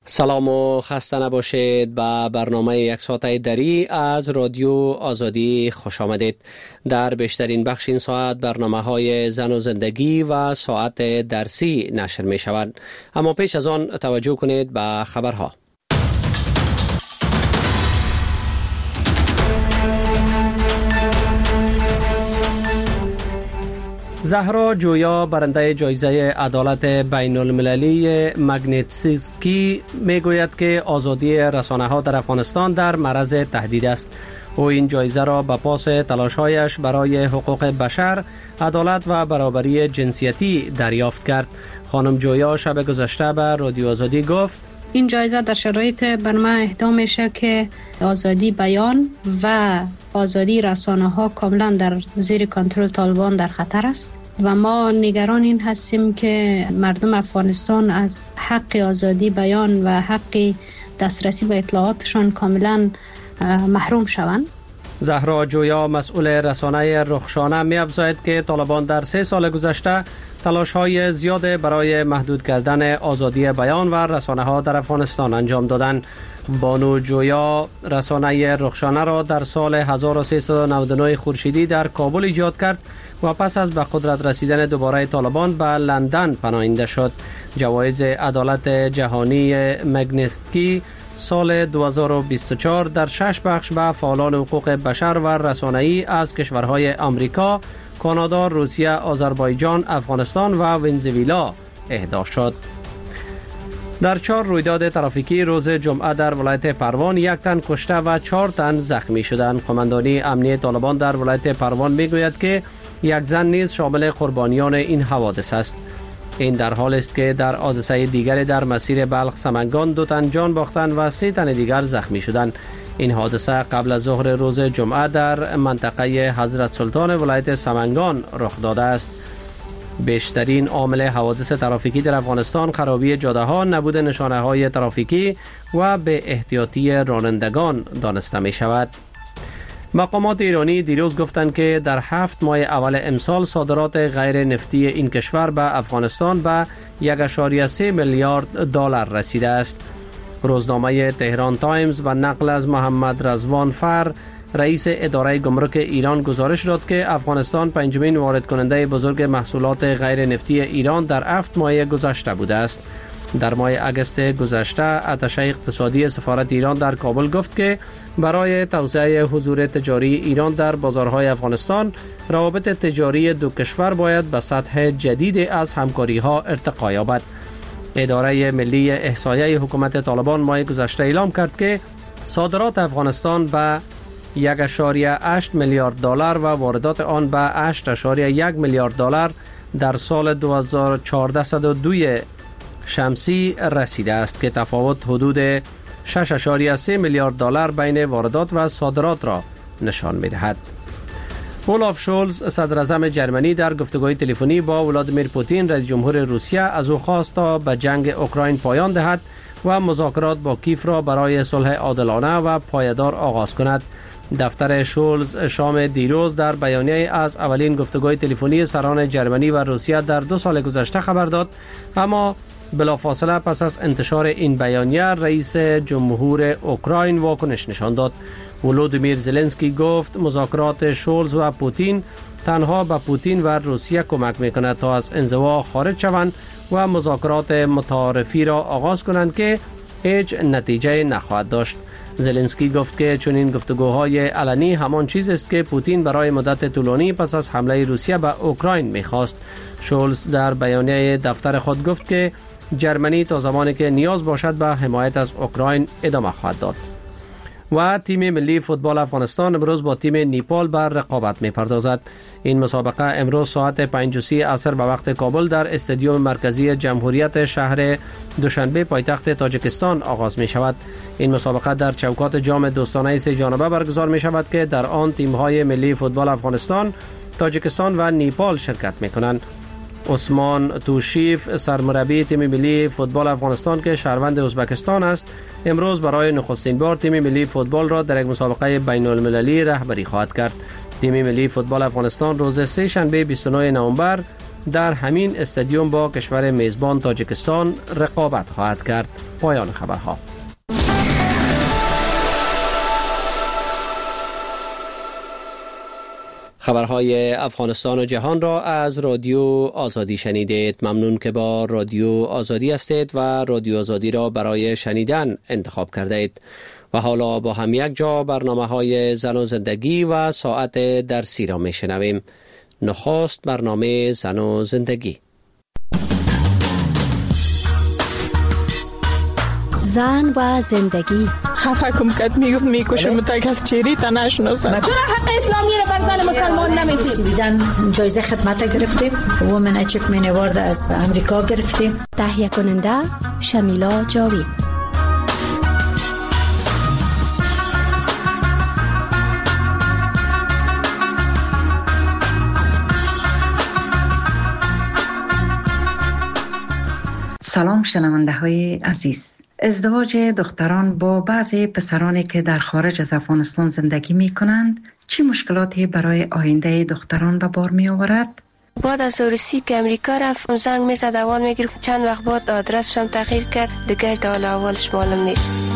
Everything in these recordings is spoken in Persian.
سلام و خسته نباشید. به برنامه یک ساعته دری از رادیو آزادی خوش آمدید. در بیشترین بخش این ساعت برنامه های زن و زندگی و ساعت درسی نشر می شوند. اما پیش از آن توجه کنید به خبرها. زهرا جویا برنده جایزه عدالت بین المللی مگنیتسکی میگوید که آزادی رسانه ها در افغانستان در معرض تهدید است. او این جایزه را به پاس تلاش‌هایش برای حقوق بشر، عدالت و برابری جنسیتی دریافت کرد. خانم جویا شب گذشته به رادیو آزادی گفت: این جایزه در شرایط بر من اهدا میشه که آزادی بیان و آزادی رسانه ها کاملا در زیر کنترل طالبان در خطر است و ما نگران این هستیم که مردم افغانستان از حق آزادی بیان و حق دسترسی به اطلاعاتشان کاملا محروم شوند. زهرا جویا مسئول رسانه رخشانه می افزاید که طالبان در 3 سال گذشته تلاش‌های زیاد برای محدود کردن آزادی بیان و رسانه ها در افغانستان انجام دادند. بانو جویا رسانه رخشانه را در سال 1399 خورشیدی در کابل ایجاد کرد و پس از به قدرت رسیدن دوباره طالبان به لندن پناهنده شد. جوایز عدالت جهانی مگنیتسکی سال 2024 در 6 بخش به فعالان حقوق بشر و رسانه‌ای از کشورهای آمریکا، کانادا، روسیه، آذربایجان، افغانستان و ونزوئلا اهدا شد. در 4 رویداد ترافیکی روز جمعه در ولایت پروان 1 تن کشته و 4 تن زخمی شدند. قماندانی امنیتی طالبان در ولایت پروان میگوید که 1 زن نیز شامل قربانیان این حوادث است. این در حال است که در حادثه دیگری در مسیر بلخ سمنگان 2 تن جان باختند و 3 تن دیگر زخمی شدند. این حادثه قبل از ظهر روز جمعه در منطقه حضرت سلطان ولایت سمنگان رخ داده است. بیشترین عامل حوادث ترافیکی در افغانستان خرابی جاده ها، نبود نشانه های ترافیکی و به احتیاطی رانندگان دانسته می شود. مقامات ایرانی دیروز گفتند که در 7 ماه اول امسال صادرات غیر نفتی این کشور به افغانستان به 1.3 میلیارد دلار رسیده است. روزنامه تهران تایمز و نقل از محمد رضوان فر رئیس اداره گمرک ایران گزارش داد که افغانستان 5مین وارد کننده بزرگ محصولات غیر نفتی ایران در 7 ماه گذشته بوده است. در ماه اگست گذشته اتشه اقتصادی سفارت ایران در کابل گفت که برای توسعه حضور تجاری ایران در بازارهای افغانستان، روابط تجاری دو کشور باید به سطح جدید از همکاری ها ارتقا یابد. اداره ملی احصایه حکومت طالبان ماه گذشته اعلام کرد که صادرات افغانستان به 1.8 میلیارد دلار و واردات آن به 8.1 میلیارد دلار در سال 2402 شمسی رسیده است که تفاوت حدود 6.3 میلیارد دلار بین واردات و صادرات را نشان می‌دهد. اولاف شولز صدر اعظم جرمنی در گفتگوی تلفنی با ولادیمیر پوتین رئیس جمهور روسیه از او خواست تا به جنگ اوکراین پایان دهد و مذاکرات با کیف را برای صلح عادلانه و پایدار آغاز کند. دفتر شولز شام دیروز در بیانیه از اولین گفتگوی تلفنی سران جرمنی و روسیه در 2 سال گذشته خبر داد، اما بلافاصله پس از انتشار این بیانیه رئیس جمهور اوکراین واکنش نشان داد. ولودیمیر زلنسکی گفت مذاکرات شولز و پوتین تنها به پوتین و روسیه کمک میکند تا از انزوا خارج شوند و مذاکرات متعارفی را آغاز کنند که هیچ نتیجه نخواهد داشت. زلنسکی گفت که چنین گفتگوهای علنی همان چیز است که پوتین برای مدت طولانی پس از حمله روسیه به اوکراین میخواست. شولز در بیانیه دفتر خود گفت که جرمنی تا زمانی که نیاز باشد به حمایت از اوکراین ادامه خواهد داد. و تیم ملی فوتبال افغانستان امروز با تیم نیپال بر رقابت می‌پردازد. این مسابقه امروز ساعت 5:30 عصر به وقت کابل در استادیوم مرکزی جمهوریت شهر دوشنبه پایتخت تاجیکستان آغاز می‌شود. این مسابقه در چوکات جام دوستانه سه جانبه برگزار می‌شود که در آن تیم‌های ملی فوتبال افغانستان، تاجیکستان و نیپال شرکت می‌کنند. عثمان توشیف سرمربی تیم ملی فوتبال افغانستان که شهروند ازبکستان است، امروز برای نخستین بار تیم ملی فوتبال را در یک مسابقه بین المللی رهبری خواهد کرد. تیم ملی فوتبال افغانستان روز سه شنبه 29 نوامبر در همین استادیوم با کشور میزبان تاجیکستان رقابت خواهد کرد. پایان خبرها. خبرهای افغانستان و جهان را از رادیو آزادی شنیدید. ممنون که با رادیو آزادی هستید و رادیو آزادی را برای شنیدن انتخاب کردید. و حالا با هم یک جا برنامه‌های زن و زندگی و ساعت درسی را میشنویم. نخست برنامه زن و زندگی. زن و زندگی. خفه کم کد میکشم تا کس چیری تا نشناسم. چرا حق اسلامی را بر زن مسلمان نمیدید؟ جایزه خدمت گرفتیم. وومن اچیومنت اوارد از امریکا گرفتیم. تهیه کننده شمیلا جاوید. سلام شنونده های عزیز. ازدواج دختران با بعضی پسرانی که در خارج از افغانستان زندگی می کنند چی مشکلاتی برای آینده دختران به بار می آورد؟ بعد از ورسی که امریکا رفت زنگ می زد اول می گرفت، چند وقت بعد آدرسشم تغییر کرد، دیگه تا حالا اولش معلوم نیست.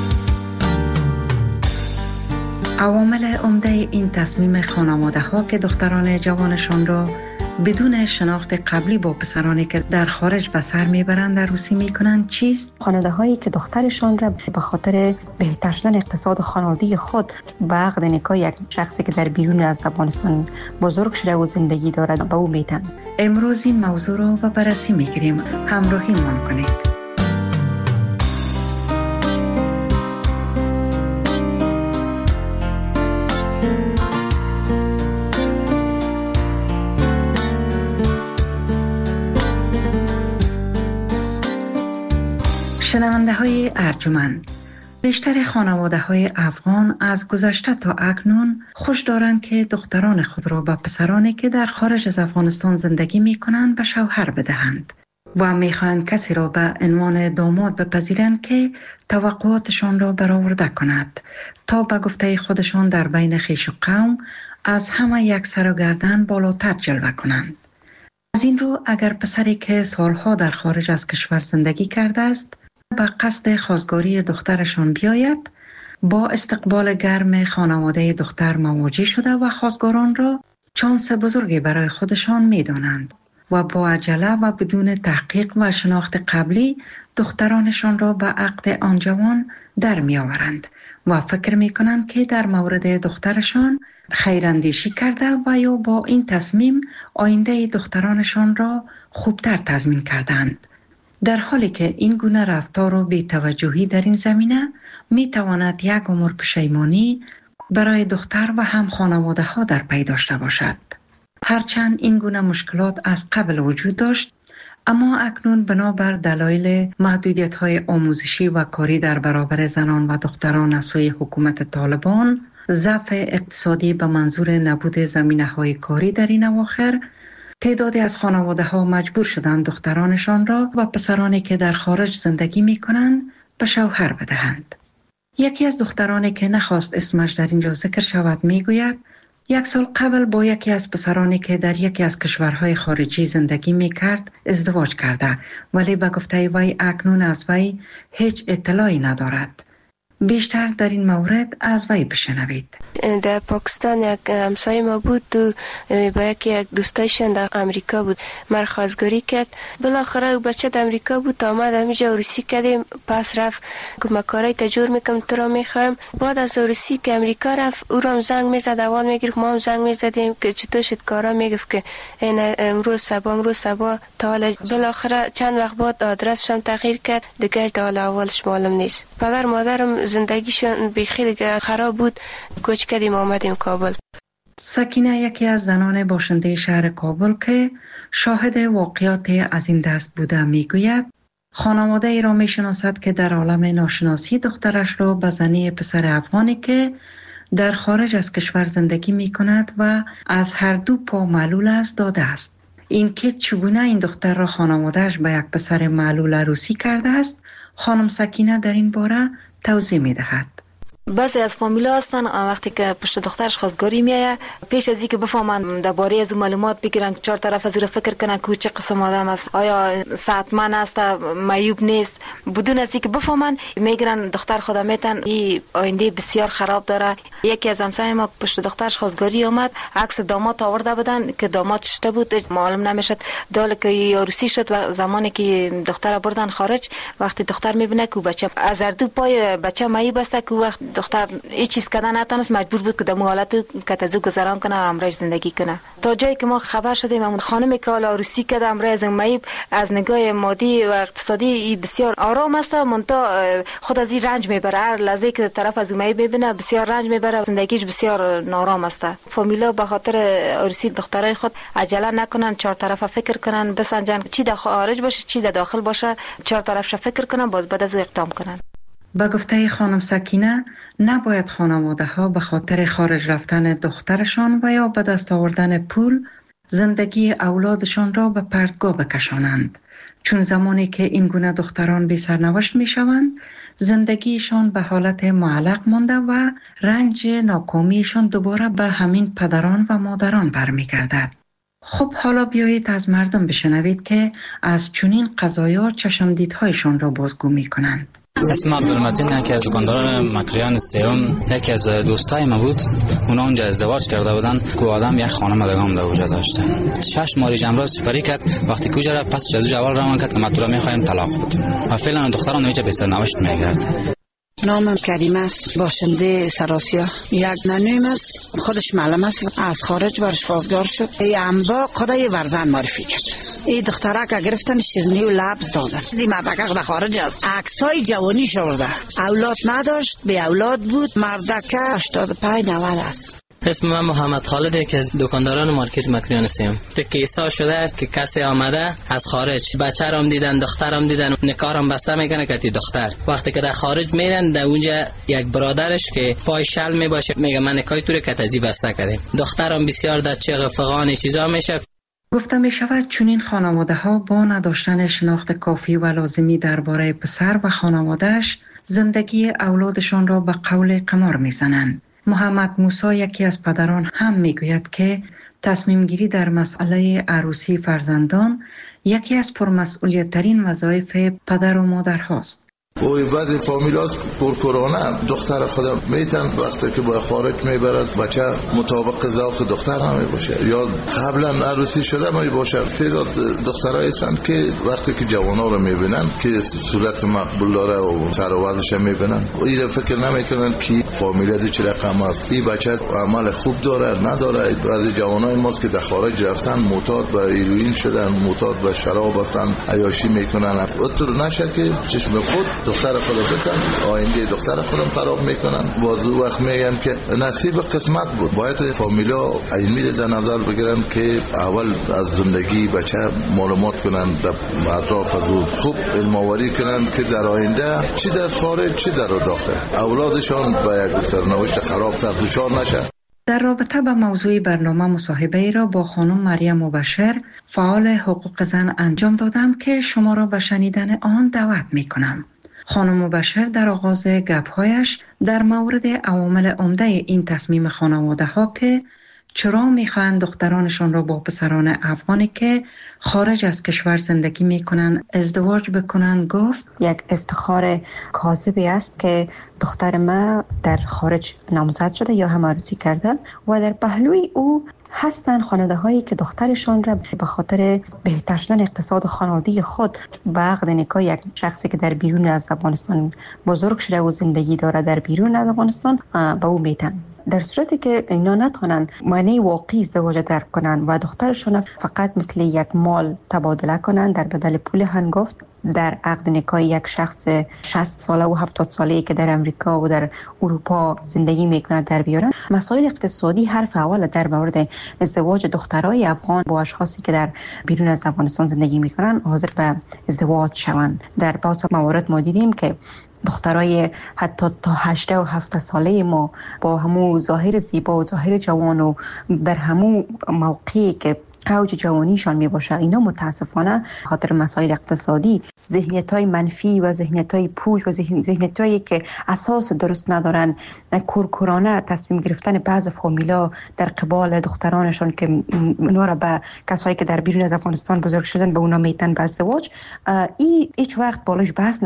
عوامل عمده این تصمیم خانواده ها که دختران جوانشان را بدون شناخت قبلی با پسرانی که در خارج به سر میبرند عروسی میکنند چیست؟ خانواده هایی که دخترشان را به خاطر بهتر شدن اقتصاد خانوادگی خود به عقد نکاح یک شخصی که در بیرون از افغانستان بزرگ شده و زندگی دارد به او میتن. امروز این موضوع را به بررسی میگیریم. همراهی من کنید. شنونده های ارجمند، بیشتر خانواده های افغان از گذشته تا اکنون خوش دارند که دختران خود را به پسرانی که در خارج از افغانستان زندگی می کنند به شوهر بدهند و می خواهند کسی را به عنوان داماد بپذیرند که توقعاتشان را برآورده کند تا به گفته خودشان در بین خویش و قوم از همه یک سر و گردن بالاتر جلوه کنند. از این رو اگر پسری که سالها در خارج از کشور زندگی کرده است به قصد خواستگاری دخترشان بیاید، با استقبال گرم خانواده دختر مواجه شده و خواستگاران را شانس بزرگی برای خودشان می دانند و با عجله و بدون تحقیق و شناخت قبلی دخترانشان را به عقد آن جوان در می آورند و فکر می کنند که در مورد دخترشان خیراندیشی کرده و یا با این تصمیم آینده دخترانشان را خوبتر تضمین کردند. در حالی که این گونه رفتار و بی‌توجهی در این زمینه می تواند یک عمر پشیمانی برای دختر و هم خانواده ها در پی داشته باشد. هرچند این گونه مشکلات از قبل وجود داشت، اما اکنون بنابر دلایل محدودیت های آموزشی و کاری در برابر زنان و دختران از سوی حکومت طالبان، ضعف اقتصادی به منظور نبود زمینه های کاری در این اواخر، تعدادی از خانواده ها مجبور شدند دخترانشان را و پسرانی که در خارج زندگی می کنند به شوهر بدهند. یکی از دخترانی که نخواست اسمش در اینجا ذکر شود می گوید 1 سال قبل با یکی از پسرانی که در یکی از کشورهای خارجی زندگی می کرد ازدواج کرده، ولی به گفته وی اکنون از وی هیچ اطلاعی ندارد. بیشتر در این مورد از وی بشنوید. در پاکستان یک همسایه ما بود و با یک دوستایشان در امریکا بود، مرخواستگاری کرد. بالاخره او بچه در امریکا بود، آمد همینجا عروسی کردیم. پس رفت که مکارای تجور میکنم تو را میخوایم. بعد از عروسی که امریکا رفت او را زنگ میزد، اول میگرفت ما هم زنگ میزدیم که چطور شد کارا، میگفت که امروز صبح تا حالا. بالاخره چند وقت بعد آدرسشم تغییر کرد، دیگه تا حالا اولش معلوم نیست. پدر مادرم زندگیشون خیلی خراب بود، کوچ کردیم آمدیم کابل. سکینه یکی از زنان باشنده شهر کابل که شاهد واقعات از این دست بوده میگوید خانواده ای را میشناسد که در عالم ناشناسی دخترش را به زنی پسر افغانی که در خارج از کشور زندگی می کند و از هر دو پا معلول است داده است. این که چگونه این دختر را خانوادهش به یک پسر معلول عروسی کرده است، خانم سکینه در این باره توضیح می دهد. بعضی از فامیلا هستن وقتی که پشت دخترش خواستگاری میایه پیش از اینکه بفهمن درباره از معلومات بگیرن چهار طرف از فکر کنن که چه قسم آدم است، آیا صحتمند است، معیوب نیست، بدون از اینکه بفهمن میگیرن دختر خود میتن این آینده بسیار خراب داره. یکی از همسایه ما پشت دخترش خواستگاری اومد، عکس داماد آورده بودن که داماد شته بود، معلوم نمیشد دال که عروسی شد و زمانی که دختر بردن خارج وقتی دختر میبینه که بچه از اردو پای بچه معیوب است که وقت دختر هیچ چیز کردن نتونست، مجبور بود که در حالت کتازو گذران کنه و امرش زندگی کنه. تا جایی که ما خبر شدیم اون خانمی که حالا عروسی کرده امرز معیوب از نگاه مادی و اقتصادی بسیار آرام است، منتها خود از این رنج میبره، هر لحظه که طرف از معیوب ببینه بسیار رنج میبره، زندگیش بسیار نارام است. فامیلا به خاطر عروسی دخترای خود عجله نکنن، چهار طرفه فکر کنن، بسنجن چی در خارج باشه چی در داخل باشه، چهار طرفش فکر کنن، باز بعد از اقدام کنن. با گفته خانم سکینه نباید خانواده ها به خاطر خارج رفتن دخترشان و یا به دست آوردن پول زندگی اولادشان را به پرتگاه بکشانند، چون زمانی که این گونه دختران بی سرنوشت می شوند زندگیشان به حالت معلق مانده و رنج ناکامیشان دوباره به همین پدران و مادران برمیگردد. خب حالا بیایید از مردم بشنوید که از چنین قضایا چشمدیدهایشان را بازگو می کنند. اسم عبدالمتین یکی از دکانداران مکریان سیوم، یکی از دوستای ما بود. اونا اونجا ازدواج کرده بودن که آدم یک خانم دگام در اونجا داشته. 6 ماه جمراز سپری کرد. وقتی کجا رفت پس جزو جوال روان کرد که ما تو را میخوایم طلاق بدیم و فعلا دختران نمیشه به سرنوشت میگرده. نامم کریم است، باشنده سراسیا. یک ننویم است، خودش معلم است، از خارج برش خواستگار شد. ای انبا خدای ورزن معرفی کرد. ای دخترک گرفتن شیرینی و لبس دادن. دی مردک در خارج است، عکسای جوانی شورده، اولاد نداشت، به اولاد بود. مردک 85-90 است. اسم من محمد خالده که دکانداران مارکت مکریان سیم. کیسا شده که کسی آمده از خارج بچه رام دیدن، دخترم دیدن، نکارم بسته میکنه که دختر وقتی که در خارج میرن در اونجا یک برادرش که پای شل میباشه میگه من نکای تو رو کتازی بسته کردیم، دخترم بسیار در چغ فغان چیزا میشه. گفته می شود چنین خانواده ها با نداشتن شناخت کافی و لازمی درباره پسر و خانوادهش زندگی اولادشان را به قول قمار میزنند. محمد موسی یکی از پدران هم میگوید که تصمیم گیری در مسئله عروسی فرزندان یکی از پرمسئولیت ترین وظایف پدر و مادر هاست. و بعد فامیلات پرکورانه دختر خودم میتن وقتی که با خارج میبرد بچه مطابق ذوق دختر هم باشه یا قبلا عروسی شده می باشه. تعداد دخترایی هستند که وقتی که جوانا رو میبینن که صورت مقبول داره و سر و وضعش میبینن و این فکر نمیکنن که فامیل چه رقم است، این بچه عمل خوب داره نداره. بعضی جوانای ماست که در خارج رفتن معتاد به هیروئین شدن، معتاد به شراب هستن، عیاشی میکنن. اطور نشه که چشم خود دختر خود بتن آینده دختر خودم خراب میکنن. بازو وقت میگن که نصیب قسمت بود. باید فامیلا علمی در نظر بگیرن که اول از زندگی بچه معلومات کنن، در اطراف از خوب علم آوری کنن که در آینده چی در خارج چی در داخل اولادشان با یک سرنوشت خراب تر دچار نشه. در رابطه با موضوع برنامه مصاحبه ای را با خانم مریم مبشر فعال حقوق زن انجام دادم که شما را به شنیدن آن دعوت می کنم. خانم مبشر در آغاز گپ‌هایش در مورد عوامل عمده این تصمیم خانواده ها که چرا میخواهند دخترانشان را با پسران افغانی که خارج از کشور زندگی میکنن ازدواج بکنن گفت یک افتخار کاذبی است که دختر ما در خارج نامزد شده یا هم عروسی کرده و در پهلوی او هستند خانواده هایی که دخترشان را به خاطر بهتر شدن اقتصاد خانوادگی خود به عقد نکاح یک شخصی که در بیرون از افغانستان بزرگ شده و زندگی داره در بیرون از افغانستان به او میتن. در صورتی که اینا نتونن معنی واقعی ازدواج درک کنن و دخترشون فقط مثل یک مال تبادله کنن در بدل پول هنگفت در عقد نکاح یک شخص 60 ساله و 70 ساله‌ای که در امریکا و در اروپا زندگی میکنه در بیارن، مسائل اقتصادی حرف اول در مورد ازدواج دخترای افغان با اشخاصی که در بیرون از افغانستان زندگی میکنن حاضر به ازدواج شوند. در بعضی موارد ما دیدیم که دخترای حتی تا 18 و 17 ساله ما با همو ظاهر زیبا و ظاهر جوان و در همو موقعی که اوج جوانیشان می باشه. اینا متاسفانه خاطر مسائل اقتصادی، ذهنیت‌های منفی و ذهنیت‌های پوچ و ذهنیت‌هایی که اساس درست ندارن، کورکورانه تصمیم گرفتن بعض فامیلا در قبال دخترانشان که اونا را به کسایی که در بیرون از افغانستان بزرگ شدن به اونا میتن به ازدواج، هیچ وقت بالش بحث